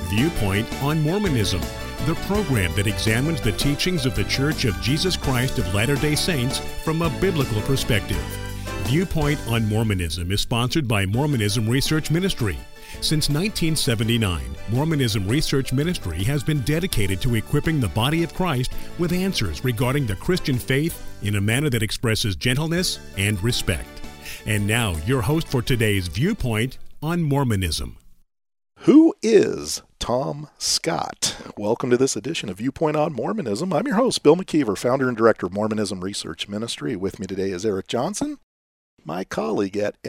Viewpoint on Mormonism, the program that examines the teachings of the Church of Jesus Christ of Latter-day Saints from a biblical perspective. Viewpoint on Mormonism is sponsored by Mormonism Research Ministry. Since 1979, Mormonism Research Ministry has been dedicated to equipping the body of Christ with answers regarding the Christian faith in a manner that expresses gentleness and respect. And now, your host for today's Viewpoint on Mormonism. Who is Tom Scott? Welcome to this edition of Viewpoint on Mormonism. I'm your host, Bill McKeever, founder and director of Mormonism Research Ministry. With me today is Eric Johnson, my colleague at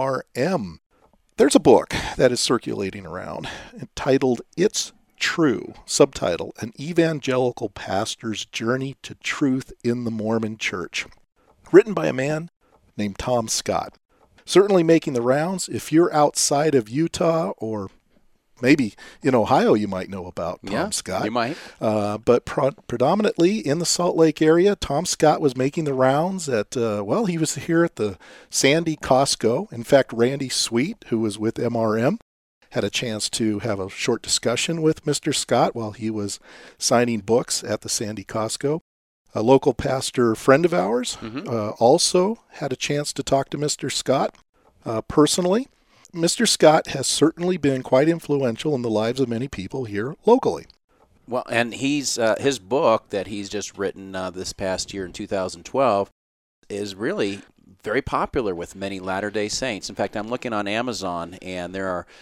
MRM. There's a book that is circulating around entitled It's True, subtitle, An Evangelical Pastor's Journey to Truth in the Mormon Church, written by a man named Tom Scott. Certainly making the rounds. If you're outside of Utah or maybe in Ohio, you might know about Tom Scott. You might. But predominantly in the Salt Lake area, Tom Scott was making the rounds at, he was here at the Sandy Costco. In fact, Randy Sweet, who was with MRM, had a chance to have a short discussion with Mr. Scott while he was signing books at the Sandy Costco. A local pastor friend of ours also had a chance to talk to Mr. Scott personally. Mr. Scott has certainly been quite influential in the lives of many people here locally. Well, and he's his book that he's just written this past year in 2012 is really very popular with many Latter-day Saints. In fact, I'm looking on Amazon, and there are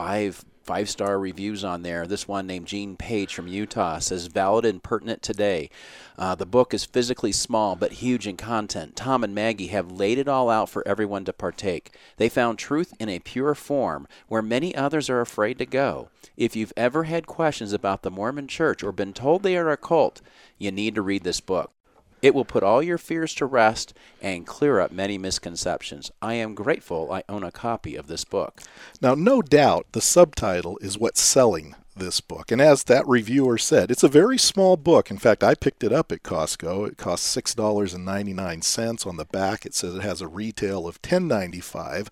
five-star reviews on there. This one named Gene Page from Utah says, valid and pertinent today. The book is physically small but huge in content. Tom and Maggie have laid it all out for everyone to partake. They found truth in a pure form where many others are afraid to go. If you've ever had questions about the Mormon Church or been told they are a cult, you need to read this book. It will put all your fears to rest and clear up many misconceptions. I am grateful I own a copy of this book. Now, no doubt the subtitle is what's selling this book. And as that reviewer said, it's a very small book. In fact, I picked it up at Costco. It costs $6.99. On the back, it says it has a retail of $10.95.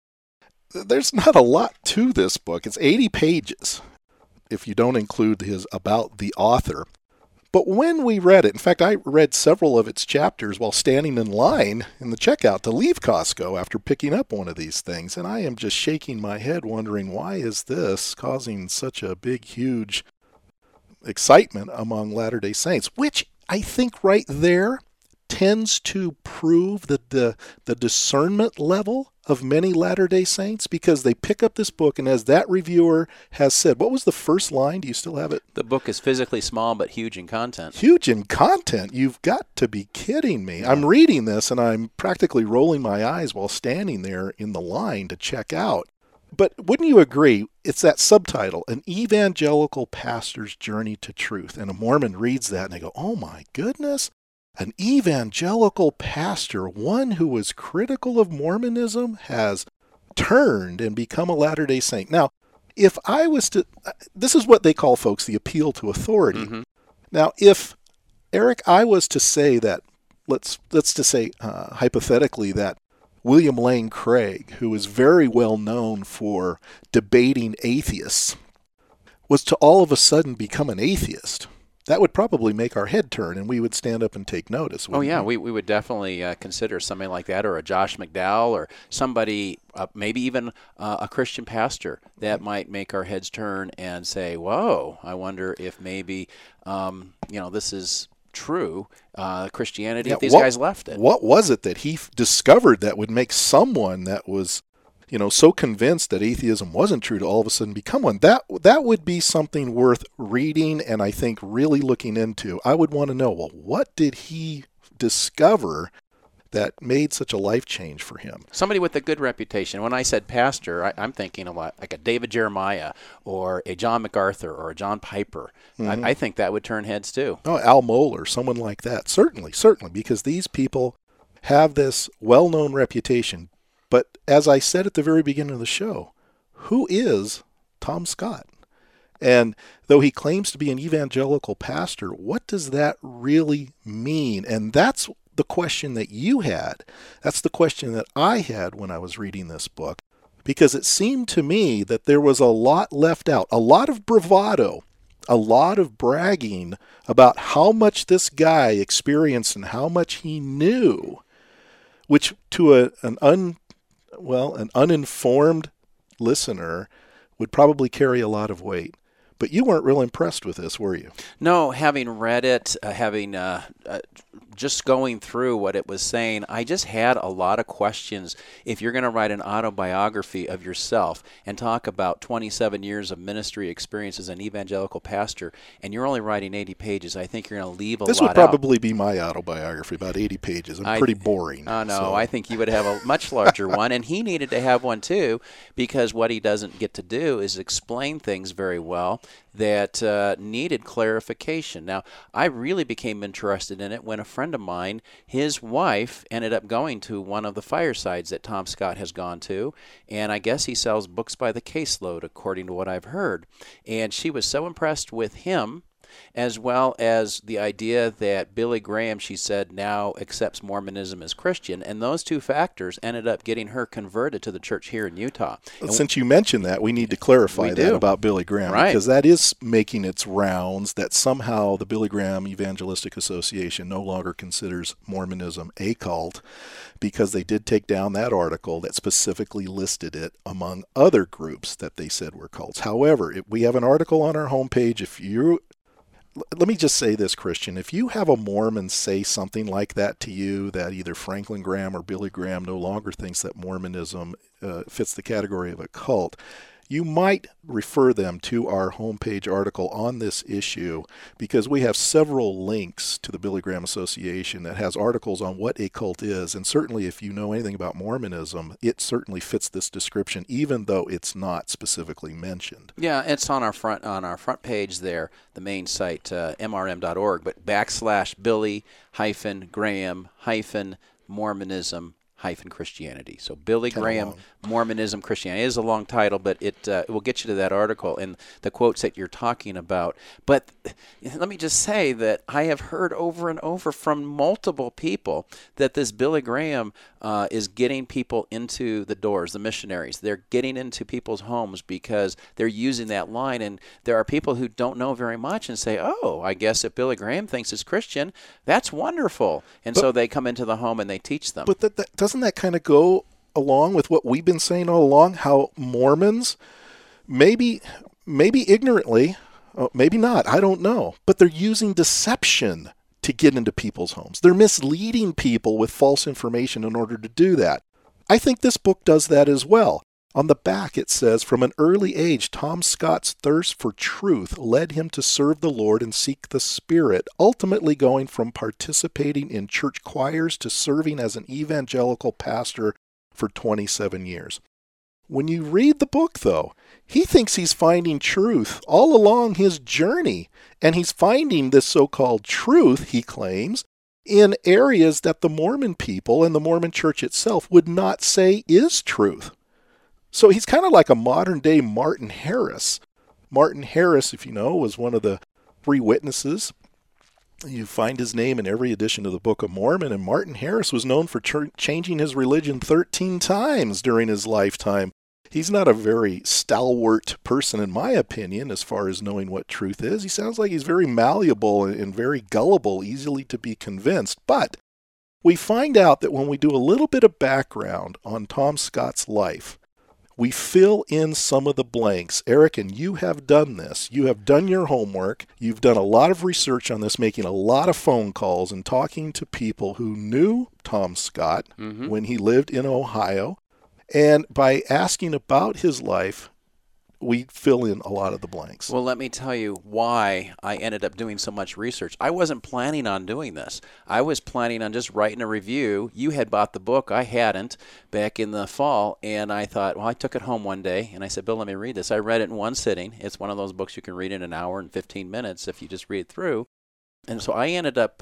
There's not a lot to this book. It's 80 pages, if you don't include his about the author. But when we read it, in fact, I read several of its chapters while standing in line in the checkout to leave Costco after picking up one of these things, and I am just shaking my head wondering, why is this causing such a big, huge excitement among Latter-day Saints, which I think right there tends to prove that the discernment level of many Latter-day Saints, because they pick up this book, and as that reviewer has said, what was the first line? Do you still have it? The book is physically small but huge in content. Huge in content? You've got to be kidding me. I'm reading this, and I'm practically rolling my eyes while standing there in the line to check out. But wouldn't you agree, it's that subtitle, An Evangelical Pastor's Journey to Truth. And a Mormon reads that, and they go, oh my goodness. An evangelical pastor, one who was critical of Mormonism, has turned and become a Latter-day Saint. Now, if I was to, this is what they call, folks, the appeal to authority. Mm-hmm. Now, if, Eric, I was to say that, let's just say hypothetically that William Lane Craig, who is very well known for debating atheists, was to all of a sudden become an atheist, that would probably make our head turn, and we would stand up and take notice. Oh, yeah, we would definitely consider somebody like that, or a Josh McDowell, or somebody, maybe even a Christian pastor, that might make our heads turn and say, whoa, I wonder if maybe, this is true Christianity, if these guys left it. What was it that he discovered that would make someone that was so convinced that atheism wasn't true to all of a sudden become one? That would be something worth reading and I think really looking into. I would want to know, well, what did he discover that made such a life change for him? Somebody with a good reputation. When I said pastor, I'm thinking a lot like a David Jeremiah or a John MacArthur or a John Piper. Mm-hmm. I think that would turn heads too. Oh, Al Mohler, someone like that. Certainly, because these people have this well-known reputation. But as I said at the very beginning of the show, who is Tom Scott? And though he claims to be an evangelical pastor, what does that really mean? And that's the question that you had. That's the question that I had when I was reading this book. because it seemed to me that there was a lot left out, a lot of bravado, a lot of bragging about how much this guy experienced and how much he knew, which to an uninformed listener would probably carry a lot of weight. But you weren't real impressed with this, were you? No, having read it, just going through what it was saying, I just had a lot of questions. If you're going to write an autobiography of yourself and talk about 27 years of ministry experience as an evangelical pastor, and you're only writing 80 pages, I think you're going to leave a lot out. This would probably be my autobiography, about 80 pages. I'm pretty boring. No, so. I think you would have a much larger one, and he needed to have one too, because what he doesn't get to do is explain things very well that needed clarification. Now, I really became interested in it when a friend of mine, his wife, ended up going to one of the firesides that Tom Scott has gone to, and I guess he sells books by the caseload, according to what I've heard. And she was so impressed with him, as well as the idea that Billy Graham, she said, now accepts Mormonism as Christian. And those two factors ended up getting her converted to the church here in Utah. Since you mentioned that, we need to clarify that about Billy Graham, right? Because that is making its rounds, that somehow the Billy Graham Evangelistic Association no longer considers Mormonism a cult, because they did take down that article that specifically listed it among other groups that they said were cults. However, we have an article on our homepage. Let me just say this, Christian. If you have a Mormon say something like that to you, that either Franklin Graham or Billy Graham no longer thinks that Mormonism fits the category of a cult, you might refer them to our homepage article on this issue, because we have several links to the Billy Graham Association that has articles on what a cult is. And certainly if you know anything about Mormonism, it certainly fits this description, even though it's not specifically mentioned. Yeah, it's on our front page there, the main site, mrm.org, but /Billy-Graham-Mormonism Christianity. So Billy Graham, Mormonism, Christianity. It is a long title, but it will get you to that article and the quotes that you're talking about. But let me just say that I have heard over and over from multiple people that this Billy Graham is getting people into the doors, the missionaries. They're getting into people's homes because they're using that line. And there are people who don't know very much and say, oh, I guess if Billy Graham thinks it's Christian, that's wonderful. And so they come into the home and they teach them. But doesn't that kind of go along with what we've been saying all along, how Mormons, maybe ignorantly, maybe not, I don't know, but they're using deception to get into people's homes. They're misleading people with false information in order to do that. I think this book does that as well. On the back it says, from an early age, Tom Scott's thirst for truth led him to serve the Lord and seek the Spirit, ultimately going from participating in church choirs to serving as an evangelical pastor for 27 years. When you read the book, though, he thinks he's finding truth all along his journey, and he's finding this so-called truth, he claims, in areas that the Mormon people and the Mormon church itself would not say is truth. So he's kind of like a modern-day Martin Harris. Martin Harris, if you know, was one of the 3 witnesses. You find his name in every edition of the Book of Mormon, and Martin Harris was known for changing his religion 13 times during his lifetime. He's not a very stalwart person, in my opinion, as far as knowing what truth is. He sounds like he's very malleable and very gullible, easily to be convinced. But we find out that when we do a little bit of background on Tom Scott's life, we fill in some of the blanks. Eric, and you have done this. You have done your homework. You've done a lot of research on this, making a lot of phone calls and talking to people who knew Tom Scott when he lived in Ohio. And by asking about his life, we fill in a lot of the blanks. Well, let me tell you why I ended up doing so much research. I wasn't planning on doing this. I was planning on just writing a review. You had bought the book. I hadn't back in the fall. And I thought, well, I took it home one day, and I said, Bill, let me read this. I read it in one sitting. It's one of those books you can read in an hour and 15 minutes if you just read it through. And so I ended up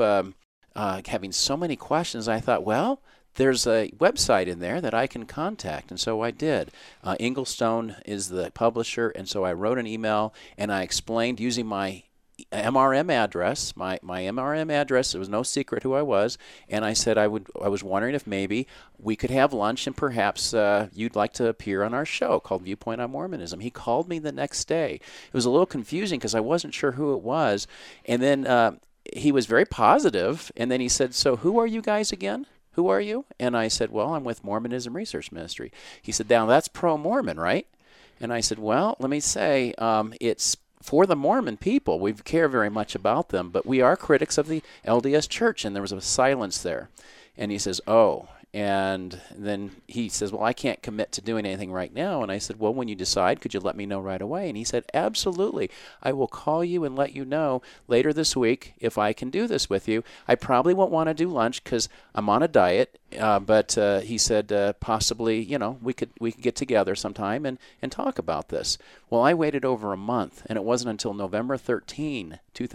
having so many questions. I thought, well, there's a website in there that I can contact, and so I did. Inglestone is the publisher, and so I wrote an email, and I explained using my MRM address, my MRM address. It was no secret who I was, and I said I was wondering if maybe we could have lunch and perhaps you'd like to appear on our show called Viewpoint on Mormonism. He called me the next day. It was a little confusing because I wasn't sure who it was, and then he was very positive, and then he said, "So who are you guys again? Who are you?" And I said, "Well, I'm with Mormonism Research Ministry." He said, "Now that's pro-Mormon, right?" And I said, "Well, let me say, it's for the Mormon people. We care very much about them, but we are critics of the LDS Church." And there was a silence there. And he says, "Oh." And then he says, "Well, I can't commit to doing anything right now." And I said, "Well, when you decide, could you let me know right away?" And he said, "Absolutely. I will call you and let you know later this week if I can do this with you. I probably won't want to do lunch because I'm on a diet." But he said, possibly, we could get together sometime and talk about this. Well, I waited over a month, and it wasn't until November 13,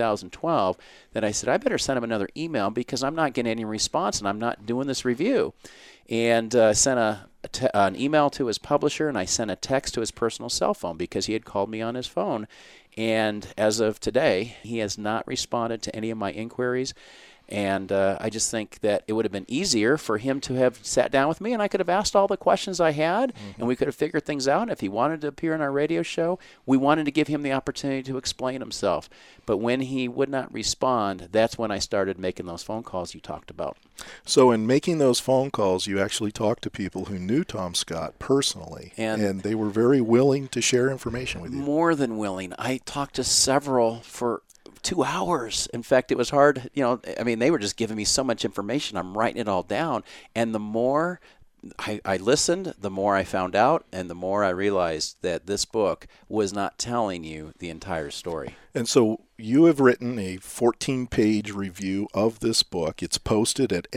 2012, that I said, I better send him another email because I'm not getting any response and I'm not doing this review. And sent an email to his publisher, and I sent a text to his personal cell phone because he had called me on his phone. And as of today, he has not responded to any of my inquiries. And I just think that it would have been easier for him to have sat down with me, and I could have asked all the questions I had, and we could have figured things out. If he wanted to appear on our radio show, we wanted to give him the opportunity to explain himself. But when he would not respond, that's when I started making those phone calls you talked about. So in making those phone calls, you actually talked to people who knew Tom Scott personally, and they were very willing to share information with you. More than willing. I talked to several for 2 hours. In fact, it was hard. They were just giving me so much information. I'm writing it all down. And the more I listened, the more I found out, and the more I realized that this book was not telling you the entire story. And so you have written a 14-page review of this book. It's posted at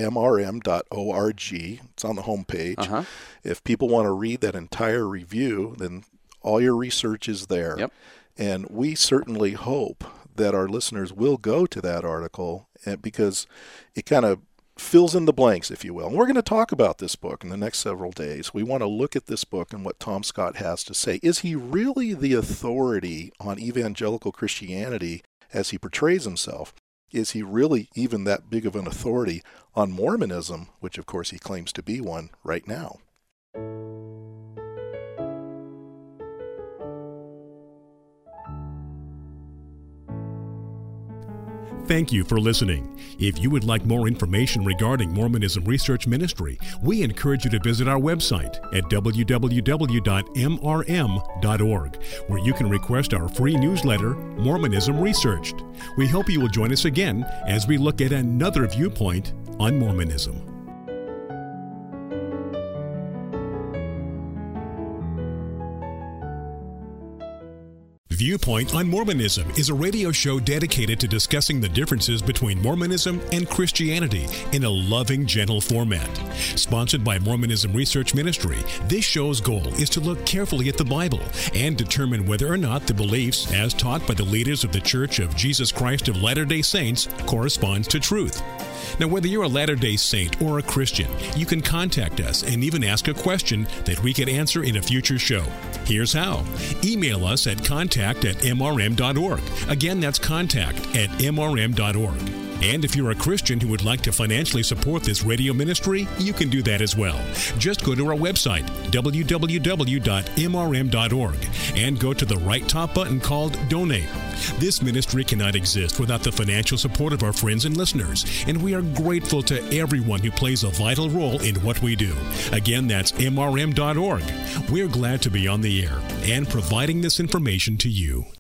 mrm.org. It's on the homepage. If people want to read that entire review, then all your research is there. Yep. And we certainly hope that our listeners will go to that article because it kind of fills in the blanks, if you will. And we're going to talk about this book in the next several days. We want to look at this book and what Tom Scott has to say. Is he really the authority on evangelical Christianity as he portrays himself? Is he really even that big of an authority on Mormonism, which of course he claims to be one right now? Thank you for listening. If you would like more information regarding Mormonism Research Ministry, we encourage you to visit our website at www.mrm.org, where you can request our free newsletter, Mormonism Researched. We hope you will join us again as we look at another viewpoint on Mormonism. Viewpoint on Mormonism is a radio show dedicated to discussing the differences between Mormonism and Christianity in a loving, gentle format. Sponsored by Mormonism Research Ministry, this show's goal is to look carefully at the Bible and determine whether or not the beliefs as taught by the leaders of the Church of Jesus Christ of Latter-day Saints corresponds to truth. Now, whether you're a Latter-day Saint or a Christian, you can contact us and even ask a question that we could answer in a future show. Here's how. Email us at contact@mrm.org. Again, that's contact@mrm.org. And if you're a Christian who would like to financially support this radio ministry, you can do that as well. Just go to our website, www.mrm.org, and go to the right top button called Donate. This ministry cannot exist without the financial support of our friends and listeners, and we are grateful to everyone who plays a vital role in what we do. Again, that's mrm.org. We're glad to be on the air and providing this information to you.